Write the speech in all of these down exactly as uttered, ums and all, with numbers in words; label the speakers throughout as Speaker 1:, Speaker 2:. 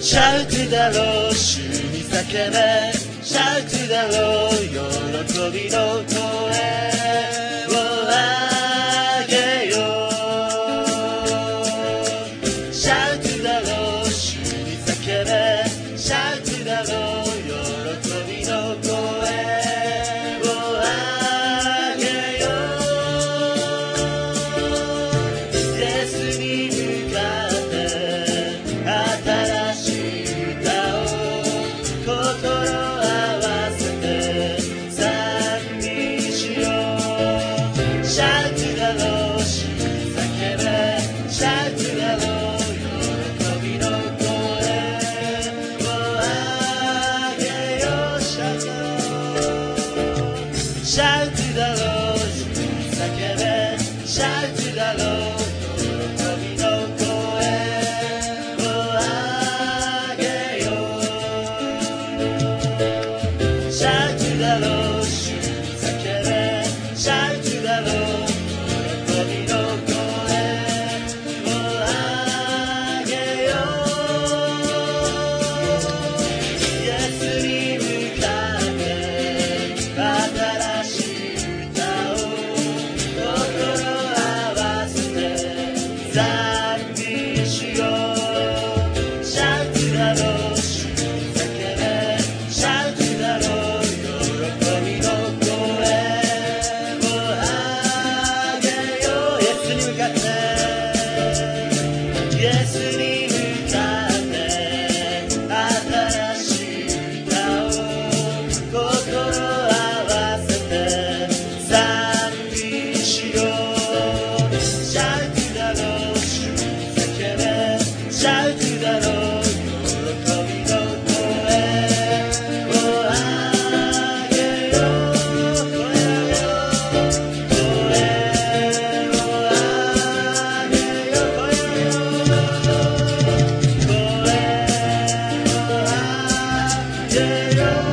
Speaker 1: シャウトだろう主に叫べシャウトだろう喜びの声を上げようシャウトだろう主に叫べシャウトだろう喜びの声を上げようイエスに向かって新しい歌を心合わせて賛美しようシャウトだろう主に叫べシャウトだろう喜びの声を上げようシャウトシャウトだろう主に叫べシャウトだろう喜びの声を上げようシャウトだろう主に叫べシャウトだろう喜びの声を上げようイエスに向かって新しい歌を心合わせて賛美しようシャウトだろう主に叫べシャウトだろう喜びの声を上げようイエスに向かってイエスに向かって新しい歌を心合わせて賛美しようシャウトだろう主に叫べシャウトだろう喜びの声を上げよう声を上げよう声を上げよう声を上げよう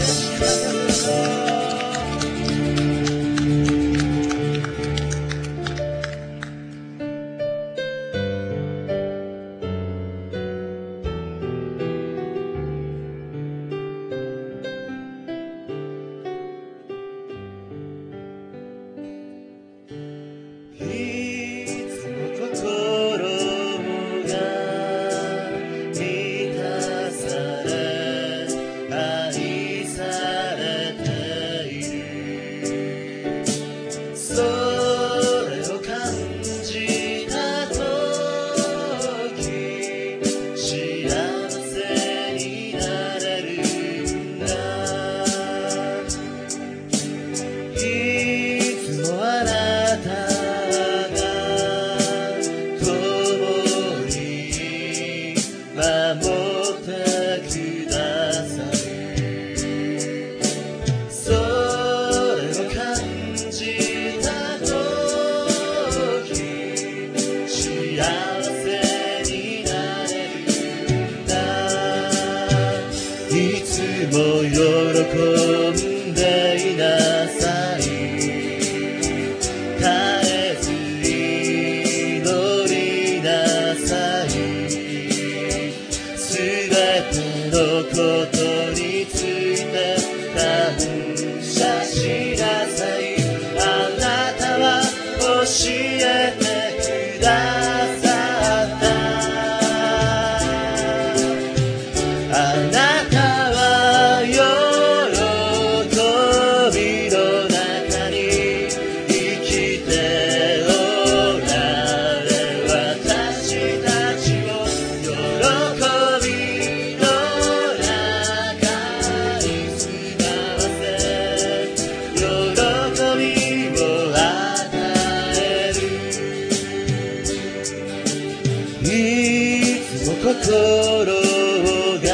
Speaker 1: いつも心が満たされ愛されているそれを感じた時幸せになれるんだいつもあなたが共に守ってくださるそれを感じた時幸せになれるんだいつも喜んでいなさい絶えず祈りなさいすべてのことについて感謝しなさいあなたは教えてくださったあなたは喜びの中に生きておられ私たちを喜びの中に住まわせ喜びを与えるいつも心が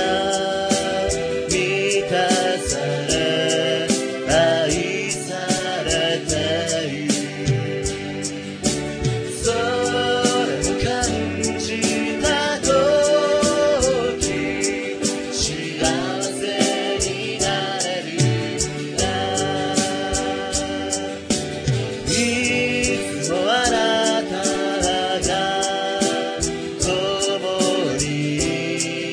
Speaker 1: 満たされ愛されているそれを感じた時幸せになれるんだいつもあなたが共に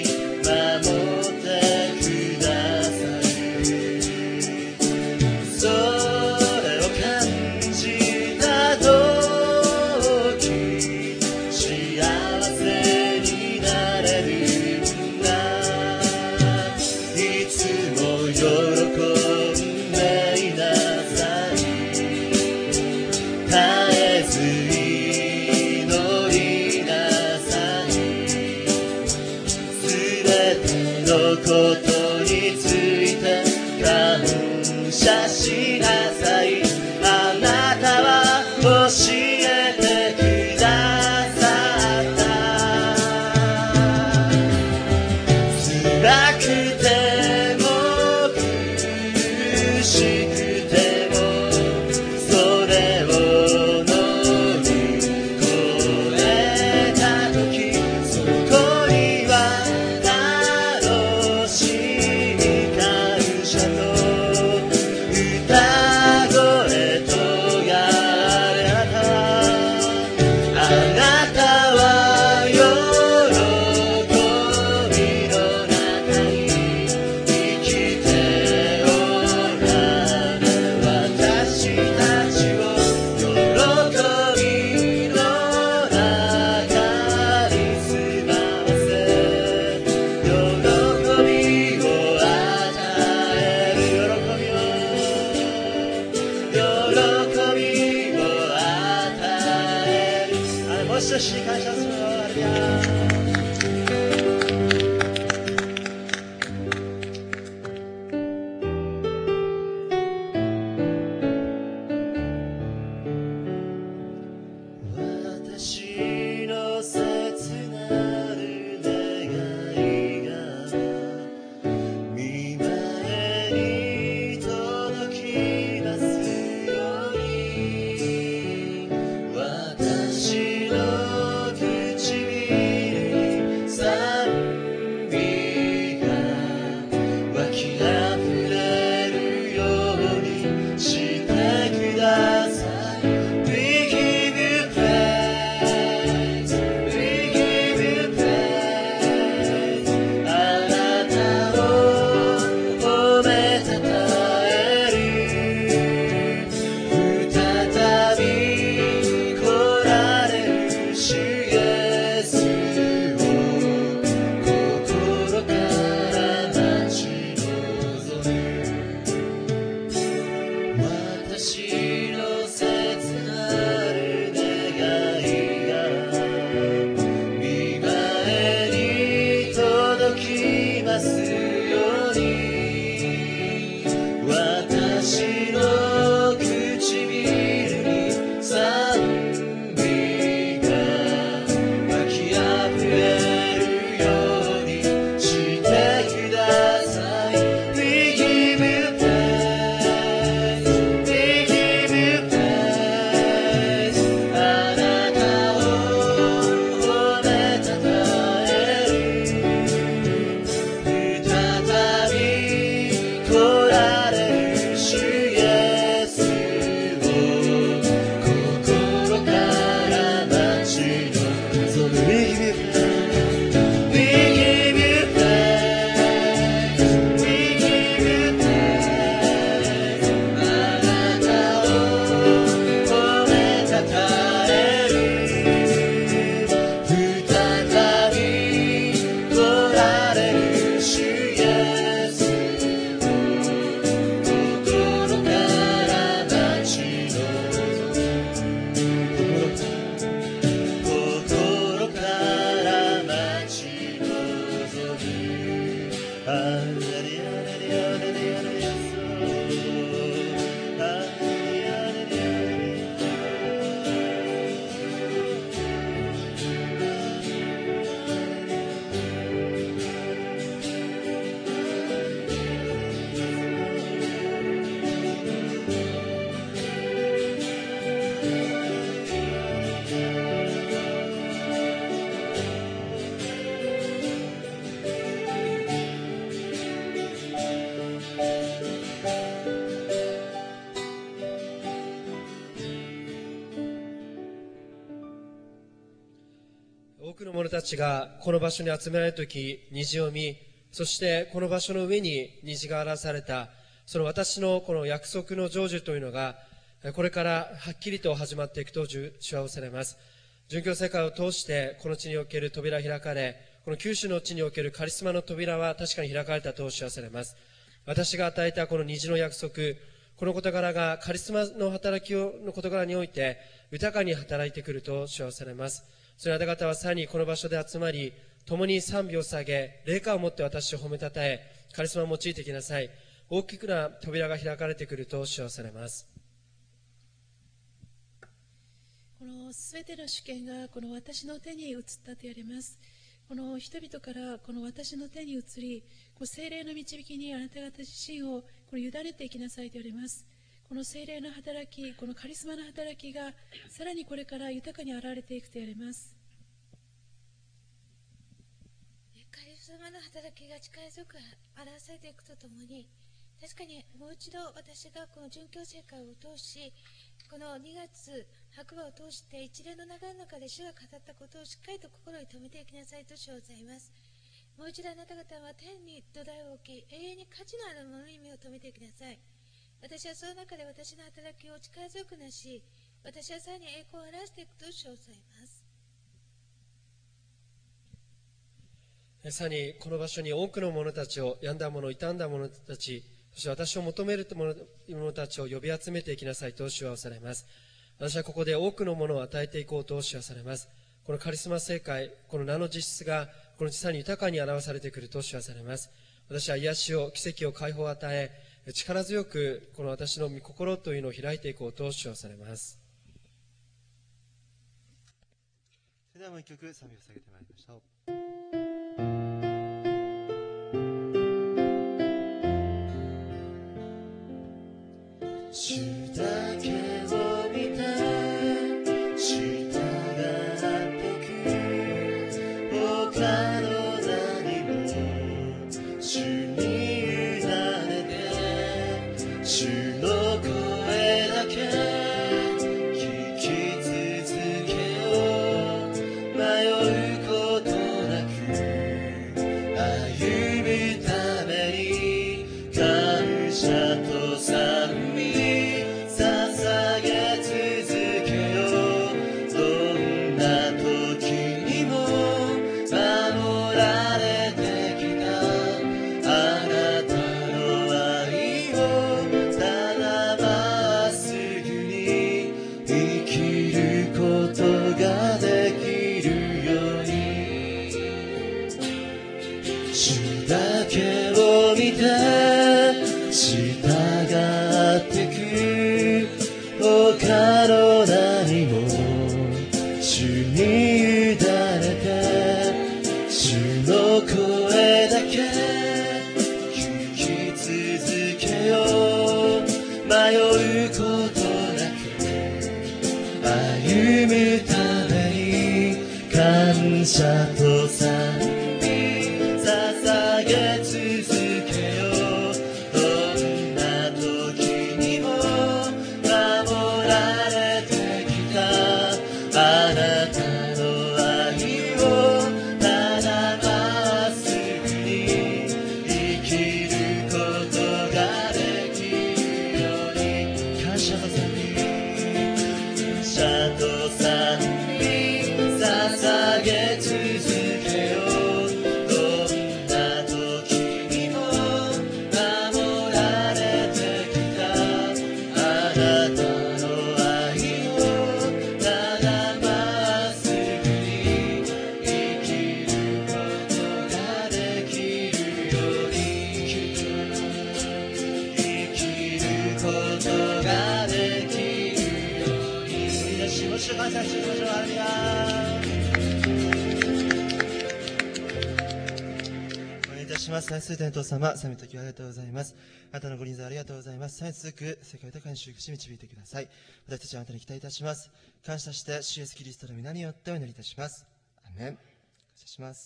Speaker 1: 主に感謝する。ハレルヤ。
Speaker 2: 多くの者たちがこの場所に集められるとき、虹を見、そしてこの場所の上に虹が表された、その私のこの約束の成就というのが、これからはっきりと始まっていくと主はおっしゃれます。殉教世界を通して、この地における扉開かれ、この九州の地におけるカリスマの扉は確かに開かれたとおっしゃれます。私が与えたこの虹の約束、この事柄がカリスマの働きの事柄において、豊かに働いてくると主はおっしゃれます。それあなた方はさらにこの場所で集まり、共に賛美を下げ、霊感を持って私を褒めたたえ、カリスマを用いてきなさい。大きくな扉が開かれてくると主はおっしゃれます。
Speaker 3: このすべての主権がこの私の手に移ったと言われます。この人々からこの私の手に移り、この聖霊の導きにあなた方自身をこの委ねていきなさいと言われます。この聖霊の働き、このカリスマの働きがさらにこれから豊かに現れていくと言われます。
Speaker 4: カリスマの働きが力強く表されていくとともに、確かにもう一度私がこの殉教聖会を通し、このにがつ白馬を通して一連の流れの中で主が語ったことをしっかりと心に留めていきなさいと主はございます。もう一度あなた方は天に土台を置き、永遠に価値のあるものに目を留めていきなさい。私はその中で私の働きを力強くなし、私はさらに栄光を表していくと主はございます。
Speaker 2: さらにこの場所に多くの者たちを、病んだ者、傷んだ者たち、そして私を求める者たちを呼び集めていきなさいと主はおされます。私はここで多くのものを与えていこうと主はされます。 このカリスマ聖会、この名の実質がこの地産に豊かに表されてくると知らされます。私は癒しを、奇跡を、解放を与え、力強くこの私の御心というのを開いていこうと知らされます。
Speaker 1: それではもう一曲賛美を捧げてまいりましょう。主だけを見て従ってく、他の何も主に委ねて、主の声だけ聞き続けよう。迷うことなく歩むために感謝と賛美捧げ続けよう。どんな時にも守られてきたあなたの愛をただまっすぐに生きることができるように、主だけを見て従ってく、他の何も主に委ねて、主の声だけ聞き続けよう。迷うことなく歩むために感謝と賛美捧げ続けよう。どんな時にも守られてきたあなたの愛をただまっすぐに生きることができるように、感謝と賛美感謝と賛美捧げ続けよう。どんな時にも守られてきたあなたの愛をただまっすぐに生きることができるように、生きることができるように。皆しも主感謝しましょう。ハレルヤ。お願いいたします。愛する天父様、賛美ときありがとうございます。あなたのご臨在ありがとうございます。さらに続く世界豊かに祝福し導いてください。私たちはあなたに期待いたします。感謝して主イエスキリストの皆によってお祈りいたします。アーメン。感謝します。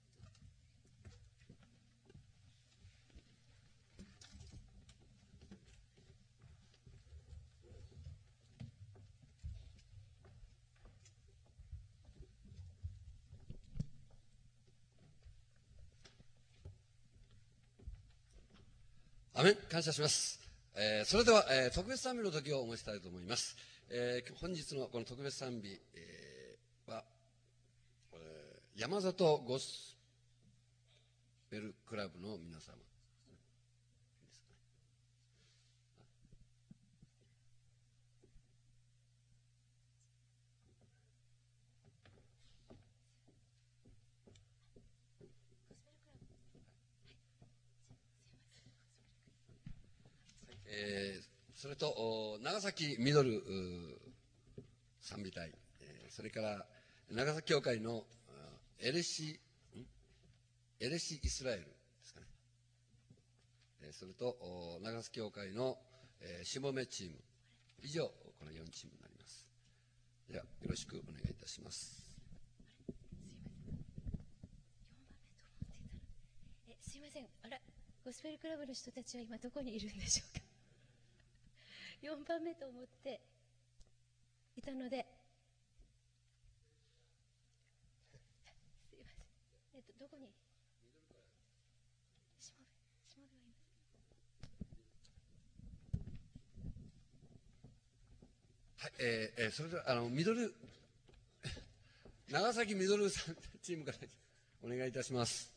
Speaker 5: アメン、感謝します。えー、それでは、えー、特別賛美の時をお申したいと思います。えー、本日のこの特別賛美、えー、は、えー、山里ゴスペルクラブの皆様。えー、それと長崎ミドル賛美隊、えー、それから長崎教会のエレシエレシイスラエルですかね、えー、それと長崎教会の、えー、しもめチーム、以上このよんチームになります。ではよろしくお願いいたします。
Speaker 4: えすいません、あらゴスペルクラブの人たちは今どこにいるんでしょうか。よんばんめと思っていたので、すいません、えっと、どこにしもべ、しもべはいます。
Speaker 5: はい、えーえー、それではあのミドル長崎ミドルチームからお願いいたします。